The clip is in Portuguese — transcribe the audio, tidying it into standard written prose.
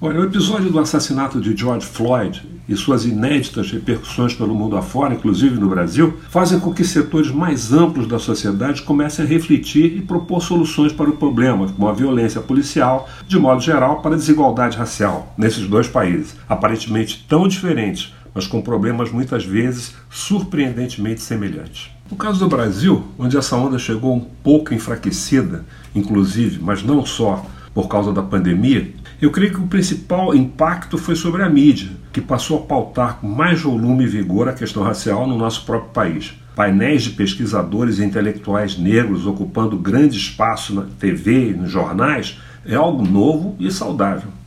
Olha, o episódio do assassinato de George Floyd e suas inéditas repercussões pelo mundo afora, inclusive no Brasil, fazem com que setores mais amplos da sociedade comecem a refletir e propor soluções para o problema, como a violência policial, de modo geral, para a desigualdade racial nesses dois países, aparentemente tão diferentes, mas com problemas muitas vezes surpreendentemente semelhantes. No caso do Brasil, onde essa onda chegou um pouco enfraquecida, inclusive, mas não só por causa da pandemia, eu creio que o principal impacto foi sobre a mídia, que passou a pautar com mais volume e vigor a questão racial no nosso próprio país. Painéis de pesquisadores e intelectuais negros ocupando grande espaço na TV e nos jornais é algo novo e saudável.